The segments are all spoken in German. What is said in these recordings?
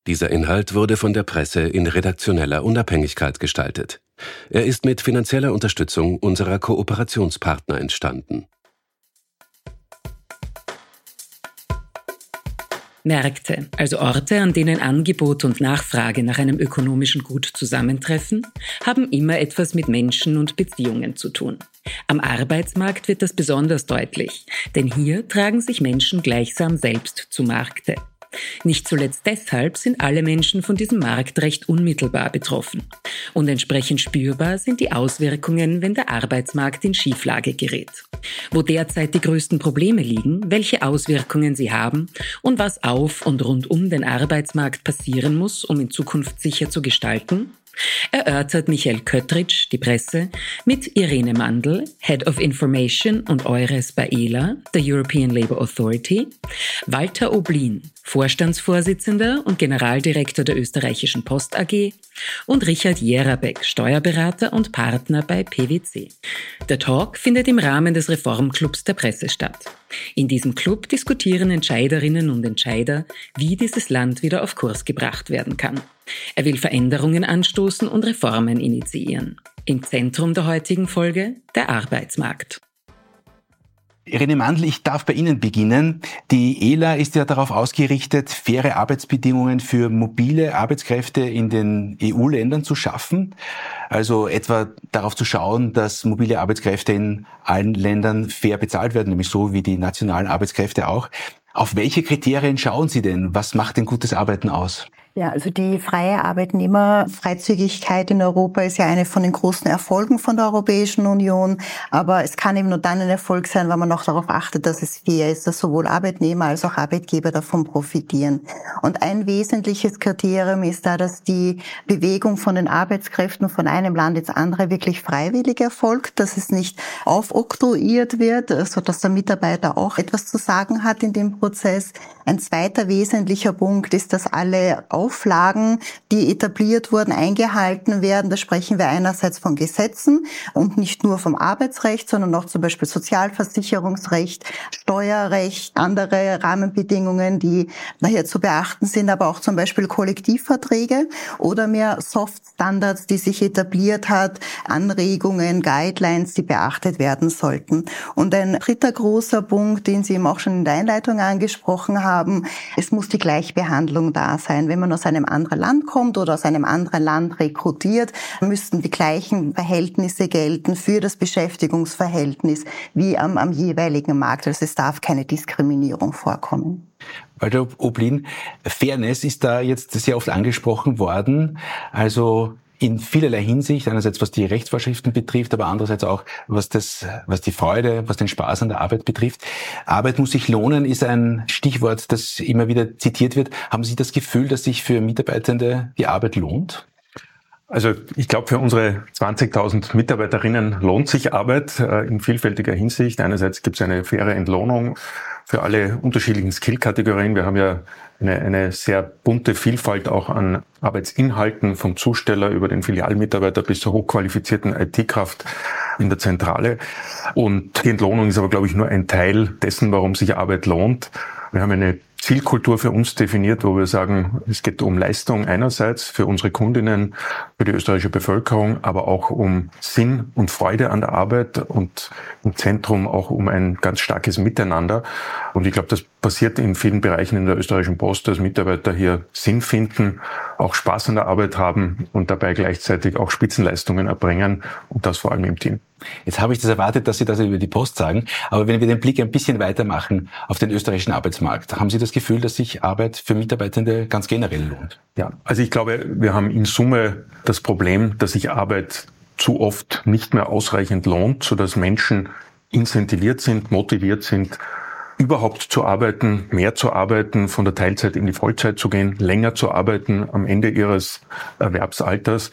Dieser Inhalt wurde von der Presse in redaktioneller Unabhängigkeit gestaltet. Er ist mit finanzieller Unterstützung unserer Kooperationspartner entstanden. Märkte, also Orte, an denen Angebot und Nachfrage nach einem ökonomischen Gut zusammentreffen, haben immer etwas mit Menschen und Beziehungen zu tun. Am Arbeitsmarkt wird das besonders deutlich, denn hier tragen sich Menschen gleichsam selbst zu Markte. Nicht zuletzt deshalb sind alle Menschen von diesem Markt recht unmittelbar betroffen. Und entsprechend spürbar sind die Auswirkungen, wenn der Arbeitsmarkt in Schieflage gerät. Wo derzeit die größten Probleme liegen, welche Auswirkungen sie haben und was auf und rund um den Arbeitsmarkt passieren muss, um in Zukunft sicher zu gestalten, erörtert Michael Köttritsch, die Presse, mit Irene Mandl, Head of Information und Eures bei ELA, der European Labour Authority, Walter Oblin, Vorstandsvorsitzender und Generaldirektor der Österreichischen Post AG und Richard Jerabek, Steuerberater und Partner bei PwC. Der Talk findet im Rahmen des Reformclubs der Presse statt. In diesem Club diskutieren Entscheiderinnen und Entscheider, wie dieses Land wieder auf Kurs gebracht werden kann. Er will Veränderungen anstoßen und Reformen initiieren. Im Zentrum der heutigen Folge der Arbeitsmarkt. Irene Mandl, ich darf bei Ihnen beginnen. Die ELA ist ja darauf ausgerichtet, faire Arbeitsbedingungen für mobile Arbeitskräfte in den EU-Ländern zu schaffen. Also etwa darauf zu schauen, dass mobile Arbeitskräfte in allen Ländern fair bezahlt werden, nämlich so wie die nationalen Arbeitskräfte auch. Auf welche Kriterien schauen Sie denn? Was macht denn gutes Arbeiten aus? Ja, also die freie Arbeitnehmerfreizügigkeit in Europa ist ja eine von den großen Erfolgen von der Europäischen Union. Aber es kann eben nur dann ein Erfolg sein, wenn man auch darauf achtet, dass es fair ist, dass sowohl Arbeitnehmer als auch Arbeitgeber davon profitieren. Und ein wesentliches Kriterium ist da, dass die Bewegung von den Arbeitskräften von einem Land ins andere wirklich freiwillig erfolgt, dass es nicht aufoktroyiert wird, sodass der Mitarbeiter auch etwas zu sagen hat in dem Prozess. Ein zweiter wesentlicher Punkt ist, dass alle Auflagen, die etabliert wurden, eingehalten werden. Da sprechen wir einerseits von Gesetzen und nicht nur vom Arbeitsrecht, sondern auch zum Beispiel Sozialversicherungsrecht, Steuerrecht, andere Rahmenbedingungen, die daher zu beachten sind, aber auch zum Beispiel Kollektivverträge oder mehr Soft-Standards, die sich etabliert hat, Anregungen, Guidelines, die beachtet werden sollten. Und ein dritter großer Punkt, den Sie eben auch schon in der Einleitung angesprochen haben, es muss die Gleichbehandlung da sein. Wenn man aus einem anderen Land kommt oder aus einem anderen Land rekrutiert, müssten die gleichen Verhältnisse gelten für das Beschäftigungsverhältnis wie am jeweiligen Markt. Also es darf keine Diskriminierung vorkommen. Walter Oblin, Fairness ist da jetzt sehr oft angesprochen worden. Also in vielerlei Hinsicht, einerseits was die Rechtsvorschriften betrifft, aber andererseits auch was die Freude, was den Spaß an der Arbeit betrifft. Arbeit muss sich lohnen, ist ein Stichwort, das immer wieder zitiert wird. Haben Sie das Gefühl, dass sich für Mitarbeitende die Arbeit lohnt? Also ich glaube, für unsere 20.000 Mitarbeiterinnen lohnt sich Arbeit in vielfältiger Hinsicht. Einerseits gibt es eine faire Entlohnung für alle unterschiedlichen Skillkategorien. Wir haben ja eine sehr bunte Vielfalt auch an Arbeitsinhalten, vom Zusteller über den Filialmitarbeiter bis zur hochqualifizierten IT-Kraft in der Zentrale. Und die Entlohnung ist aber, glaube ich, nur ein Teil dessen, warum sich Arbeit lohnt. Wir haben eine Zielkultur für uns definiert, wo wir sagen, es geht um Leistung einerseits für unsere Kundinnen, für die österreichische Bevölkerung, aber auch um Sinn und Freude an der Arbeit und im Zentrum auch um ein ganz starkes Miteinander. Und ich glaube, das passiert in vielen Bereichen in der österreichischen Post, dass Mitarbeiter hier Sinn finden, auch Spaß an der Arbeit haben und dabei gleichzeitig auch Spitzenleistungen erbringen und das vor allem im Team. Jetzt habe ich das erwartet, dass Sie das über die Post sagen, aber wenn wir den Blick ein bisschen weitermachen auf den österreichischen Arbeitsmarkt, haben Sie das Gefühl, dass sich Arbeit für Mitarbeitende ganz generell lohnt? Ja, also ich glaube, wir haben in Summe das Problem, dass sich Arbeit zu oft nicht mehr ausreichend lohnt, sodass Menschen incentiviert sind, motiviert sind, überhaupt zu arbeiten, mehr zu arbeiten, von der Teilzeit in die Vollzeit zu gehen, länger zu arbeiten am Ende ihres Erwerbsalters.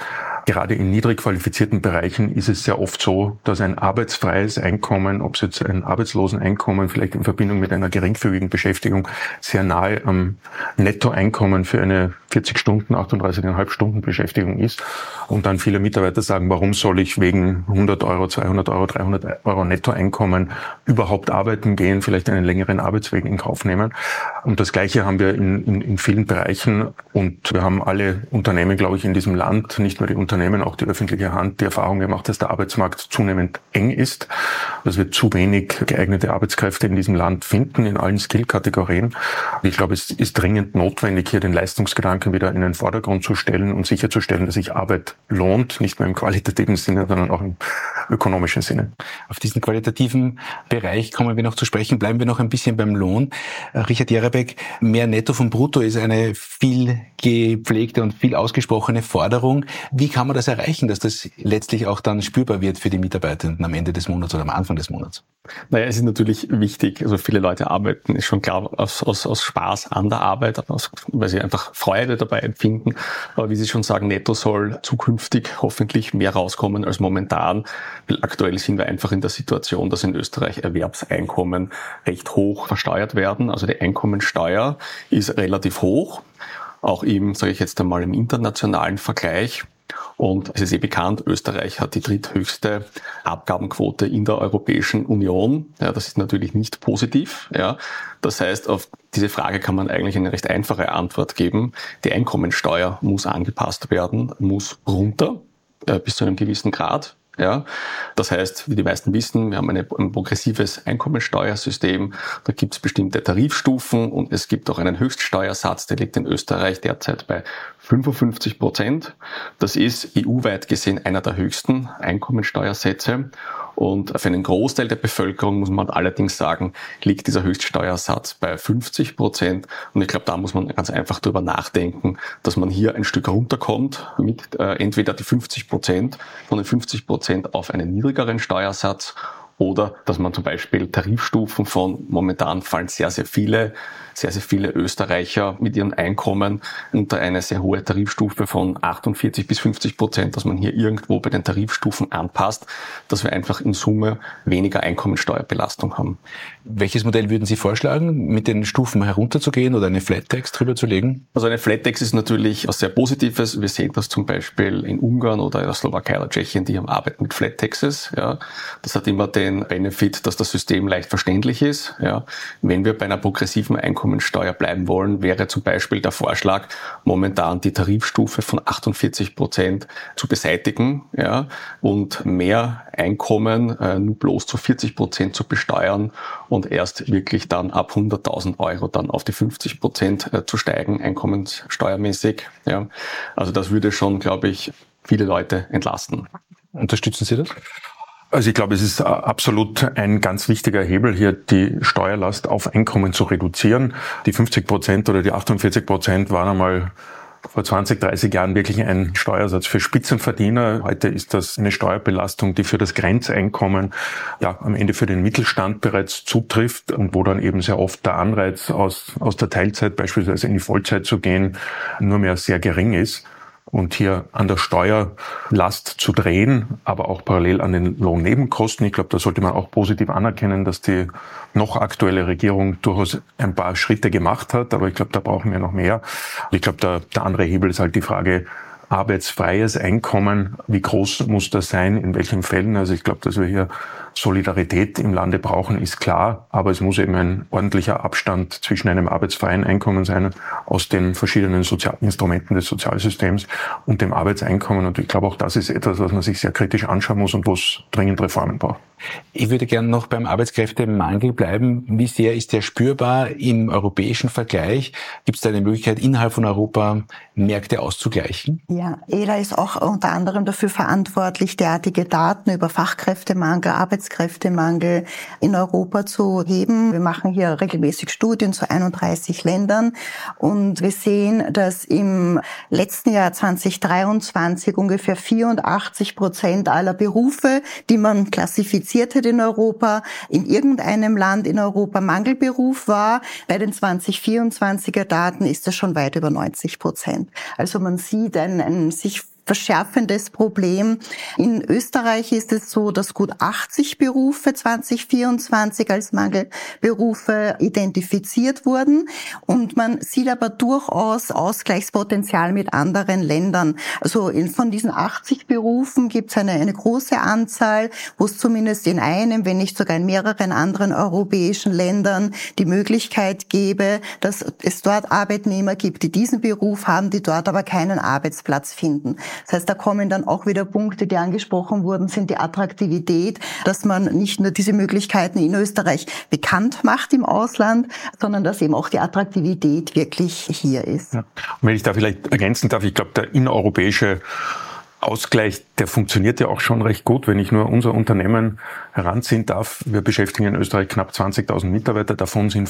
Gerade in niedrig qualifizierten Bereichen ist es sehr oft so, dass ein arbeitsfreies Einkommen, ob es jetzt ein Arbeitsloseneinkommen, vielleicht in Verbindung mit einer geringfügigen Beschäftigung, sehr nahe am Nettoeinkommen für eine 40 Stunden, 38,5 Stunden Beschäftigung ist. Und dann viele Mitarbeiter sagen, warum soll ich wegen 100 Euro, 200 Euro, 300 Euro Nettoeinkommen überhaupt arbeiten gehen, vielleicht einen längeren Arbeitsweg in Kauf nehmen. Und das Gleiche haben wir in vielen Bereichen. Und wir haben alle Unternehmen, glaube ich, in diesem Land, nicht nur die Unternehmen, auch die öffentliche Hand, die Erfahrung gemacht, dass der Arbeitsmarkt zunehmend eng ist, dass wir zu wenig geeignete Arbeitskräfte in diesem Land finden, in allen Skill-Kategorien. Ich glaube, es ist dringend notwendig, hier den Leistungsgedanken wieder in den Vordergrund zu stellen und sicherzustellen, dass sich Arbeit lohnt, nicht nur im qualitativen Sinne, sondern auch im ökonomischen Sinne. Auf diesen qualitativen Bereich kommen wir noch zu sprechen. Bleiben wir noch ein bisschen beim Lohn. Richard Jerabek, mehr Netto vom Brutto ist eine viel gepflegte und viel ausgesprochene Forderung. Wie kann man das erreichen, dass das letztlich auch dann spürbar wird für die Mitarbeitenden am Ende des Monats oder am Anfang des Monats? Naja, es ist natürlich wichtig, also viele Leute arbeiten, ist schon klar, aus Spaß an der Arbeit, weil sie einfach Freude dabei empfinden. Aber wie Sie schon sagen, netto soll zukünftig hoffentlich mehr rauskommen als momentan. Weil aktuell sind wir einfach in der Situation, dass in Österreich Erwerbseinkommen recht hoch versteuert werden. Also die Einkommensteuer ist relativ hoch, auch eben, sage ich jetzt einmal, im internationalen Vergleich. Und es ist bekannt, Österreich hat die dritthöchste Abgabenquote in der Europäischen Union. Ja, das ist natürlich nicht positiv. Ja. Das heißt, auf diese Frage kann man eigentlich eine recht einfache Antwort geben. Die Einkommensteuer muss angepasst werden, muss runter bis zu einem gewissen Grad. Ja, das heißt, wie die meisten wissen, wir haben ein progressives Einkommensteuersystem. Da gibt es bestimmte Tarifstufen und es gibt auch einen Höchststeuersatz, der liegt in Österreich derzeit bei 55%. Das ist EU-weit gesehen einer der höchsten Einkommensteuersätze. Und für einen Großteil der Bevölkerung, muss man allerdings sagen, liegt dieser Höchststeuersatz bei 50%. Und ich glaube, da muss man ganz einfach drüber nachdenken, dass man hier ein Stück runterkommt mit entweder die 50%, von den 50% auf einen niedrigeren Steuersatz, oder dass man zum Beispiel Tarifstufen von, momentan fallen sehr, sehr viele Österreicher mit ihren Einkommen unter eine sehr hohe Tarifstufe von 48 bis 50%, dass man hier irgendwo bei den Tarifstufen anpasst, dass wir einfach in Summe weniger Einkommensteuerbelastung haben. Welches Modell würden Sie vorschlagen, mit den Stufen herunterzugehen oder eine Flat-Tax drüber zu legen? Also eine Flat-Tax ist natürlich was sehr Positives. Wir sehen das zum Beispiel in Ungarn oder in der Slowakei oder Tschechien, die haben Arbeit mit Flat-Taxes. Ja. Das hat immer den Benefit, dass das System leicht verständlich ist. Ja. Wenn wir bei einer progressiven Einkommensteuer bleiben wollen, wäre zum Beispiel der Vorschlag, momentan die Tarifstufe von 48% zu beseitigen, ja, und mehr Einkommen nur bloß zu 40% zu besteuern und erst wirklich dann ab 100.000 Euro dann auf die 50% zu steigen, einkommenssteuermäßig. Ja. Also das würde schon, glaube ich, viele Leute entlasten. Unterstützen Sie das? Also ich glaube, es ist absolut ein ganz wichtiger Hebel, hier die Steuerlast auf Einkommen zu reduzieren. Die 50% oder die 48% waren einmal vor 20, 30 Jahren wirklich ein Steuersatz für Spitzenverdiener. Heute ist das eine Steuerbelastung, die für das Grenzeinkommen, ja, am Ende für den Mittelstand bereits zutrifft und wo dann eben sehr oft der Anreiz aus der Teilzeit beispielsweise in die Vollzeit zu gehen nur mehr sehr gering ist. Und hier an der Steuerlast zu drehen, aber auch parallel an den Lohnnebenkosten. Ich glaube, da sollte man auch positiv anerkennen, dass die noch aktuelle Regierung durchaus ein paar Schritte gemacht hat. Aber ich glaube, da brauchen wir noch mehr. Ich glaube, der andere Hebel ist halt die Frage, arbeitsfreies Einkommen, wie groß muss das sein, in welchen Fällen? Also ich glaube, dass wir hier Solidarität im Lande brauchen, ist klar, aber es muss eben ein ordentlicher Abstand zwischen einem arbeitsfreien Einkommen sein aus den verschiedenen Instrumenten des Sozialsystems und dem Arbeitseinkommen. Und ich glaube, auch das ist etwas, was man sich sehr kritisch anschauen muss und wo es dringend Reformen braucht. Ich würde gerne noch beim Arbeitskräftemangel bleiben. Wie sehr ist der spürbar im europäischen Vergleich? Gibt es da eine Möglichkeit, innerhalb von Europa Märkte auszugleichen? Ja, ELA ist auch unter anderem dafür verantwortlich, derartige Daten über Fachkräftemangel, Arbeitskräftemangel in Europa zu heben. Wir machen hier regelmäßig Studien zu 31 Ländern und wir sehen, dass im letzten Jahr 2023 ungefähr 84% aller Berufe, die man klassifiziert hat in Europa, in irgendeinem Land in Europa Mangelberuf war. Bei den 2024er Daten ist das schon weit über 90%. Also man sieht ein sich verschärfendes Problem. In Österreich ist es so, dass gut 80 Berufe 2024 als Mangelberufe identifiziert wurden. Und man sieht aber durchaus Ausgleichspotenzial mit anderen Ländern. Also von diesen 80 Berufen gibt es eine große Anzahl, wo es zumindest in einem, wenn nicht sogar in mehreren anderen europäischen Ländern die Möglichkeit gäbe, dass es dort Arbeitnehmer gibt, die diesen Beruf haben, die dort aber keinen Arbeitsplatz finden. Das heißt, da kommen dann auch wieder Punkte, die angesprochen wurden, sind die Attraktivität, dass man nicht nur diese Möglichkeiten in Österreich bekannt macht im Ausland, sondern dass eben auch die Attraktivität wirklich hier ist. Ja. Und wenn ich da vielleicht ergänzen darf, ich glaube, der innereuropäische Ausgleich, der funktioniert ja auch schon recht gut, wenn ich nur unser Unternehmen heranziehen darf. Wir beschäftigen in Österreich knapp 20.000 Mitarbeiter, davon sind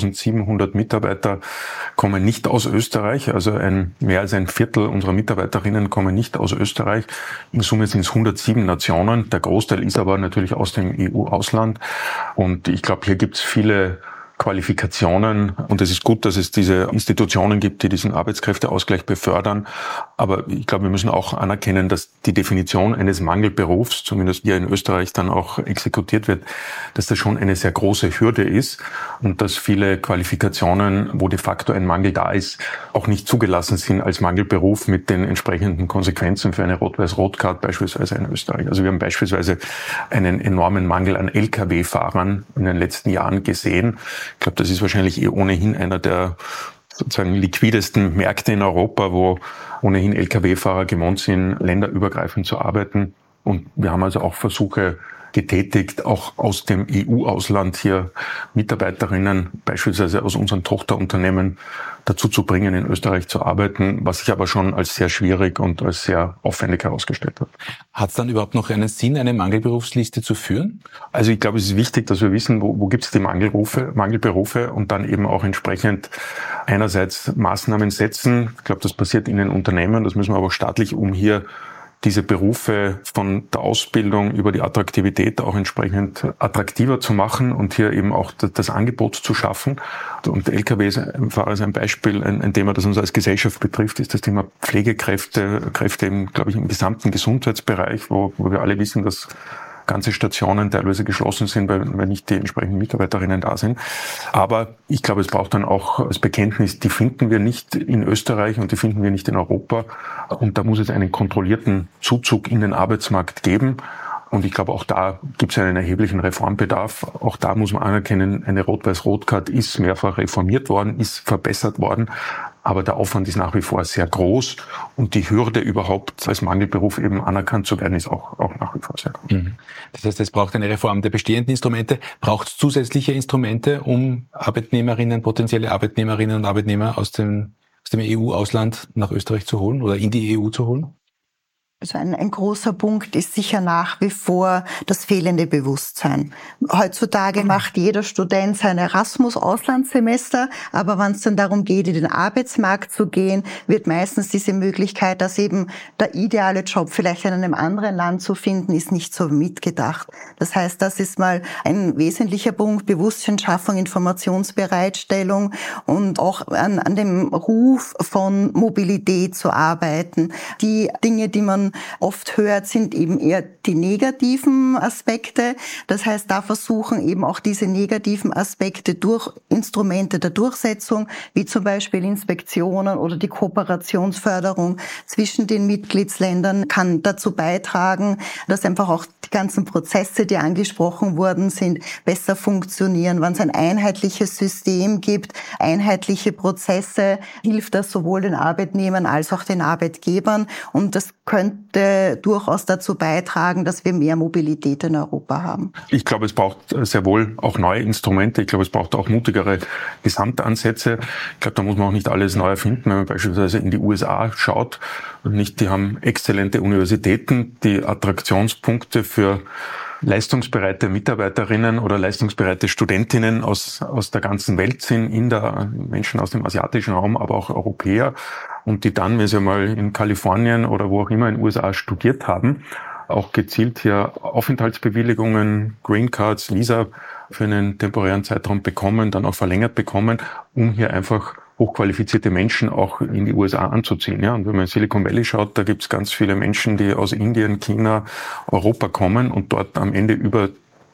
5.700 Mitarbeiter kommen nicht aus Österreich, also mehr als ein Viertel unserer Mitarbeiterinnen kommen nicht aus Österreich. In Summe sind es 107 Nationen, der Großteil ist aber natürlich aus dem EU-Ausland und ich glaube, hier gibt es viele Qualifikationen und es ist gut, dass es diese Institutionen gibt, die diesen Arbeitskräfteausgleich befördern. Aber ich glaube, wir müssen auch anerkennen, dass die Definition eines Mangelberufs, zumindest hier in Österreich dann auch exekutiert wird, dass das schon eine sehr große Hürde ist und dass viele Qualifikationen, wo de facto ein Mangel da ist, auch nicht zugelassen sind als Mangelberuf mit den entsprechenden Konsequenzen für eine Rot-Weiß-Rot-Card beispielsweise in Österreich. Also wir haben beispielsweise einen enormen Mangel an Lkw-Fahrern in den letzten Jahren gesehen. Ich glaube, das ist wahrscheinlich ohnehin einer der sozusagen liquidesten Märkte in Europa, wo ohnehin Lkw-Fahrer gewohnt sind, länderübergreifend zu arbeiten. Und wir haben also auch Versuche getätigt, auch aus dem EU-Ausland hier Mitarbeiterinnen, beispielsweise aus unseren Tochterunternehmen, dazu zu bringen, in Österreich zu arbeiten, was sich aber schon als sehr schwierig und als sehr aufwendig herausgestellt hat. Hat es dann überhaupt noch einen Sinn, eine Mangelberufsliste zu führen? Also ich glaube, es ist wichtig, dass wir wissen, wo gibt es die Mangelberufe und dann eben auch entsprechend einerseits Maßnahmen setzen. Ich glaube, das passiert in den Unternehmen, das müssen wir aber auch staatlich, um hier diese Berufe von der Ausbildung über die Attraktivität auch entsprechend attraktiver zu machen und hier eben auch das Angebot zu schaffen. Und Lkw-Fahrer ist ein Beispiel, ein Thema, das uns als Gesellschaft betrifft, ist das Thema Pflegekräfte, Kräfte im, glaube ich, im gesamten Gesundheitsbereich, wo wir alle wissen, dass ganze Stationen teilweise geschlossen sind, weil nicht die entsprechenden Mitarbeiterinnen da sind. Aber ich glaube, es braucht dann auch als Bekenntnis, die finden wir nicht in Österreich und die finden wir nicht in Europa. Und da muss es einen kontrollierten Zuzug in den Arbeitsmarkt geben. Und ich glaube, auch da gibt es einen erheblichen Reformbedarf. Auch da muss man anerkennen, eine Rot-Weiß-Rot-Card ist mehrfach reformiert worden, ist verbessert worden. Aber der Aufwand ist nach wie vor sehr groß. Und die Hürde überhaupt als Mangelberuf eben anerkannt zu werden, ist auch nach wie vor sehr groß. Das heißt, es braucht eine Reform der bestehenden Instrumente. Braucht es zusätzliche Instrumente, um potenzielle Arbeitnehmerinnen und Arbeitnehmer aus dem EU-Ausland nach Österreich zu holen oder in die EU zu holen? Also ein großer Punkt ist sicher nach wie vor das fehlende Bewusstsein. Heutzutage macht jeder Student sein Erasmus-Auslandssemester, aber wenn es dann darum geht, in den Arbeitsmarkt zu gehen, wird meistens diese Möglichkeit, dass eben der ideale Job vielleicht in einem anderen Land zu finden, ist nicht so mitgedacht. Das heißt, das ist mal ein wesentlicher Punkt, Bewusstseinsschaffung, Informationsbereitstellung und auch an dem Ruf von Mobilität zu arbeiten. Die Dinge, die man oft hört, sind eben eher die negativen Aspekte. Das heißt, da versuchen eben auch diese negativen Aspekte durch Instrumente der Durchsetzung, wie zum Beispiel Inspektionen oder die Kooperationsförderung zwischen den Mitgliedsländern, kann dazu beitragen, dass einfach auch die ganzen Prozesse, die angesprochen worden sind, besser funktionieren. Wenn es ein einheitliches System gibt, einheitliche Prozesse, hilft das sowohl den Arbeitnehmern als auch den Arbeitgebern. Und das könnte durchaus dazu beitragen, dass wir mehr Mobilität in Europa haben. Ich glaube, es braucht sehr wohl auch neue Instrumente. Ich glaube, es braucht auch mutigere Gesamtansätze. Ich glaube, da muss man auch nicht alles neu erfinden. Wenn man beispielsweise in die USA schaut, die haben exzellente Universitäten, die Attraktionspunkte für leistungsbereite Mitarbeiterinnen oder leistungsbereite Studentinnen aus der ganzen Welt sind, Inder, Menschen aus dem asiatischen Raum, aber auch Europäer, und die dann, wenn sie mal in Kalifornien oder wo auch immer in den USA studiert haben, auch gezielt hier Aufenthaltsbewilligungen, Green Cards, Visa für einen temporären Zeitraum bekommen, dann auch verlängert bekommen, um hier einfach hochqualifizierte Menschen auch in die USA anzuziehen. Ja, und wenn man in Silicon Valley schaut, da gibt es ganz viele Menschen, die aus Indien, China, Europa kommen und dort am Ende über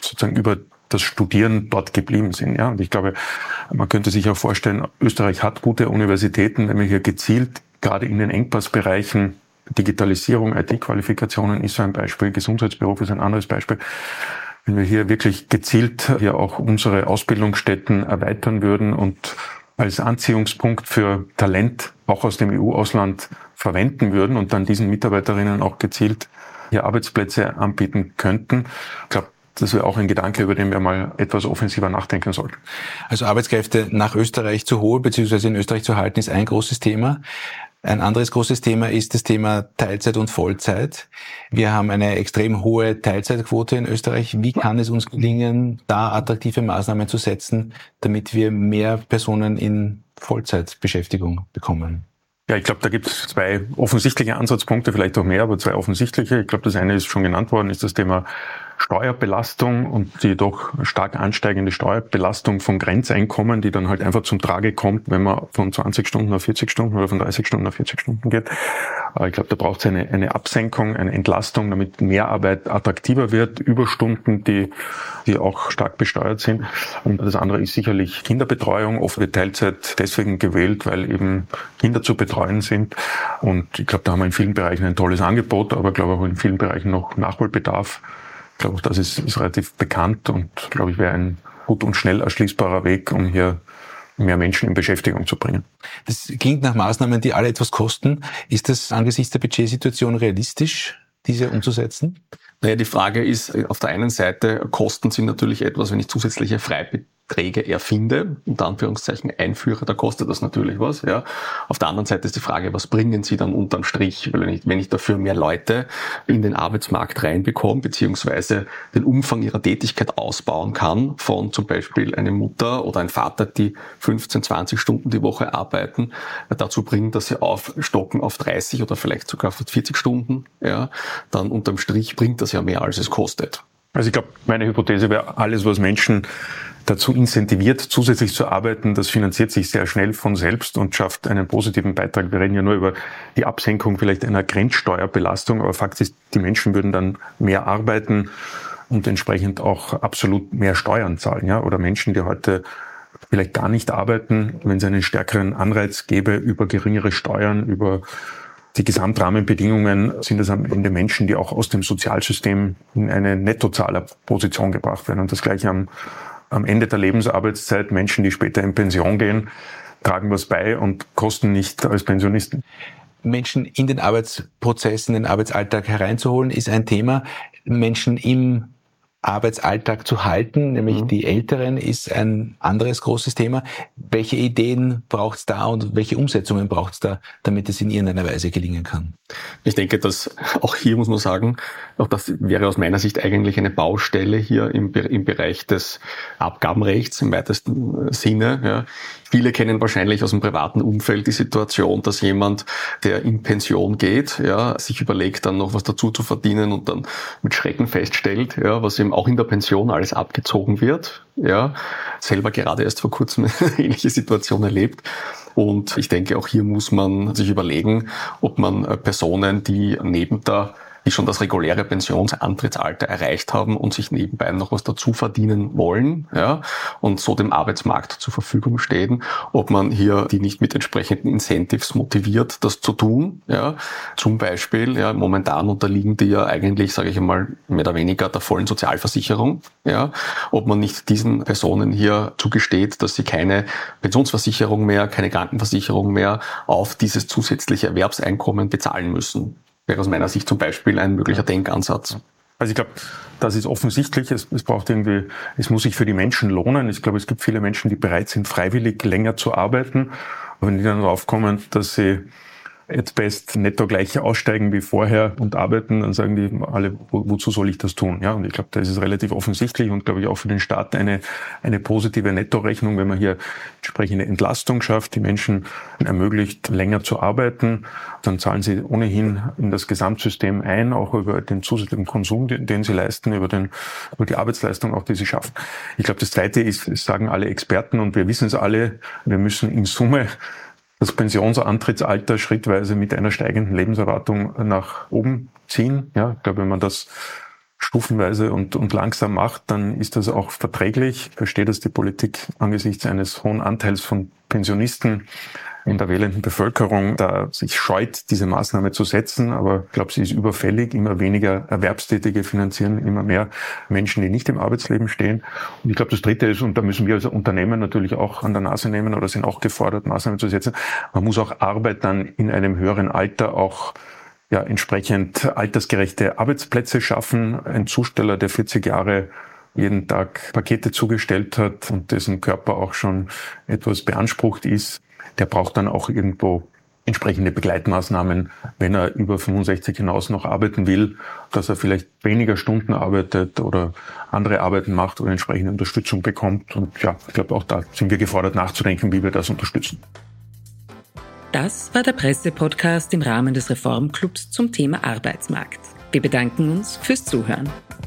das Studieren dort geblieben sind. Ja, und ich glaube, man könnte sich auch vorstellen, Österreich hat gute Universitäten, wenn wir hier gezielt gerade in den Engpassbereichen Digitalisierung, IT-Qualifikationen ist so ein Beispiel, Gesundheitsberuf ist ein anderes Beispiel. Wenn wir hier wirklich gezielt hier auch unsere Ausbildungsstätten erweitern würden und als Anziehungspunkt für Talent auch aus dem EU-Ausland verwenden würden und dann diesen Mitarbeiterinnen auch gezielt hier Arbeitsplätze anbieten könnten, ich glaube, das wäre auch ein Gedanke, über den wir mal etwas offensiver nachdenken sollten. Also Arbeitskräfte nach Österreich zu holen, beziehungsweise in Österreich zu halten, ist ein großes Thema. Ein anderes großes Thema ist das Thema Teilzeit und Vollzeit. Wir haben eine extrem hohe Teilzeitquote in Österreich. Wie kann es uns gelingen, da attraktive Maßnahmen zu setzen, damit wir mehr Personen in Vollzeitbeschäftigung bekommen? Ja, ich glaube, da gibt es zwei offensichtliche Ansatzpunkte, vielleicht auch mehr, aber zwei offensichtliche. Ich glaube, das eine ist schon genannt worden, ist das Thema Steuerbelastung und die doch stark ansteigende Steuerbelastung von Grenzeinkommen, die dann halt einfach zum Trage kommt, wenn man von 20 Stunden auf 40 Stunden oder von 30 Stunden auf 40 Stunden geht. Aber ich glaube, da braucht es eine Absenkung, eine Entlastung, damit Mehrarbeit attraktiver wird, Überstunden, die auch stark besteuert sind. Und das andere ist sicherlich Kinderbetreuung. Oft wird Teilzeit deswegen gewählt, weil eben Kinder zu betreuen sind. Und ich glaube, da haben wir in vielen Bereichen ein tolles Angebot, aber ich glaube auch in vielen Bereichen noch Nachholbedarf. Ich glaube, das ist relativ bekannt und, glaube ich, wäre ein gut und schnell erschließbarer Weg, um hier mehr Menschen in Beschäftigung zu bringen. Das klingt nach Maßnahmen, die alle etwas kosten. Ist das angesichts der Budgetsituation realistisch, diese umzusetzen? Naja, die Frage ist, auf der einen Seite, Kosten sind natürlich etwas, wenn ich zusätzliche Freibeträge erfinde, unter Anführungszeichen einführe, da kostet das natürlich was. Ja. Auf der anderen Seite ist die Frage, was bringen sie dann unterm Strich? Weil wenn ich dafür mehr Leute in den Arbeitsmarkt reinbekomme, beziehungsweise den Umfang ihrer Tätigkeit ausbauen kann, von zum Beispiel eine Mutter oder ein Vater, die 15, 20 Stunden die Woche arbeiten, dazu bringen, dass sie aufstocken auf 30 oder vielleicht sogar auf 40 Stunden, ja, dann unterm Strich bringt das ja mehr, als es kostet. Also ich glaube, meine Hypothese wäre, alles, was Menschen dazu incentiviert, zusätzlich zu arbeiten, das finanziert sich sehr schnell von selbst und schafft einen positiven Beitrag. Wir reden ja nur über die Absenkung vielleicht einer Grenzsteuerbelastung, aber Fakt ist, die Menschen würden dann mehr arbeiten und entsprechend auch absolut mehr Steuern zahlen. Ja? Oder Menschen, die heute vielleicht gar nicht arbeiten, wenn es einen stärkeren Anreiz gäbe über geringere Steuern, über die Gesamtrahmenbedingungen, sind es am Ende Menschen, die auch aus dem Sozialsystem in eine Nettozahlerposition gebracht werden. Und das Gleiche am Ende der Lebensarbeitszeit, Menschen, die später in Pension gehen, tragen was bei und kosten nicht als Pensionisten. Menschen in den Arbeitsprozess, in den Arbeitsalltag hereinzuholen, ist ein Thema. Menschen im Arbeitsalltag zu halten, nämlich die Älteren, ist ein anderes großes Thema. Welche Ideen braucht es da und welche Umsetzungen braucht es da, damit es in irgendeiner Weise gelingen kann? Ich denke, dass auch hier muss man sagen, auch das wäre aus meiner Sicht eigentlich eine Baustelle hier im Bereich des Abgabenrechts im weitesten Sinne. Ja. Viele kennen wahrscheinlich aus dem privaten Umfeld die Situation, dass jemand, der in Pension geht, ja, sich überlegt, dann noch was dazu zu verdienen und dann mit Schrecken feststellt, ja, was ihm auch in der Pension alles abgezogen wird. Ja. Selber gerade erst vor kurzem eine ähnliche Situation erlebt. Und ich denke, auch hier muss man sich überlegen, ob man Personen, die schon das reguläre Pensionsantrittsalter erreicht haben und sich nebenbei noch was dazu verdienen wollen, ja, und so dem Arbeitsmarkt zur Verfügung stehen, ob man hier die nicht mit entsprechenden Incentives motiviert, das zu tun, ja. Zum Beispiel, ja, momentan unterliegen die ja eigentlich, sage ich einmal, mehr oder weniger der vollen Sozialversicherung, ja. Ob man nicht diesen Personen hier zugesteht, dass sie keine Pensionsversicherung mehr, keine Krankenversicherung mehr auf dieses zusätzliche Erwerbseinkommen bezahlen müssen. Wäre aus meiner Sicht zum Beispiel ein möglicher Denkansatz. Also ich glaube, das ist offensichtlich. Es muss sich für die Menschen lohnen. Ich glaube, es gibt viele Menschen, die bereit sind, freiwillig länger zu arbeiten. Aber wenn die dann draufkommen, dass sie at best netto gleich aussteigen wie vorher und arbeiten, dann sagen die alle, wozu soll ich das tun? Ja, und ich glaube, da ist es relativ offensichtlich und glaube ich auch für den Staat eine positive Nettorechnung, wenn man hier entsprechende Entlastung schafft, die Menschen ermöglicht, länger zu arbeiten, dann zahlen sie ohnehin in das Gesamtsystem ein, auch über den zusätzlichen Konsum, den sie leisten, über die Arbeitsleistung auch, die sie schaffen. Ich glaube, das Zweite ist, das sagen alle Experten und wir wissen es alle, wir müssen in Summe das Pensionsantrittsalter schrittweise mit einer steigenden Lebenserwartung nach oben ziehen. Ja, ich glaube, wenn man das stufenweise und langsam macht, dann ist das auch verträglich. Ich verstehe, dass die Politik angesichts eines hohen Anteils von Pensionisten in der wählenden Bevölkerung da sich scheut, diese Maßnahme zu setzen. Aber ich glaube, sie ist überfällig. Immer weniger Erwerbstätige finanzieren immer mehr Menschen, die nicht im Arbeitsleben stehen. Und ich glaube, das Dritte ist, und da müssen wir als Unternehmen natürlich auch an der Nase nehmen oder sind auch gefordert, Maßnahmen zu setzen. Man muss auch Arbeit dann in einem höheren Alter auch entsprechend altersgerechte Arbeitsplätze schaffen. Ein Zusteller, der 40 Jahre jeden Tag Pakete zugestellt hat und dessen Körper auch schon etwas beansprucht ist, der braucht dann auch irgendwo entsprechende Begleitmaßnahmen, wenn er über 65 hinaus noch arbeiten will, dass er vielleicht weniger Stunden arbeitet oder andere Arbeiten macht oder entsprechende Unterstützung bekommt. Und ja, ich glaube, auch da sind wir gefordert nachzudenken, wie wir das unterstützen. Das war der Presse-Podcast im Rahmen des Reformclubs zum Thema Arbeitsmarkt. Wir bedanken uns fürs Zuhören.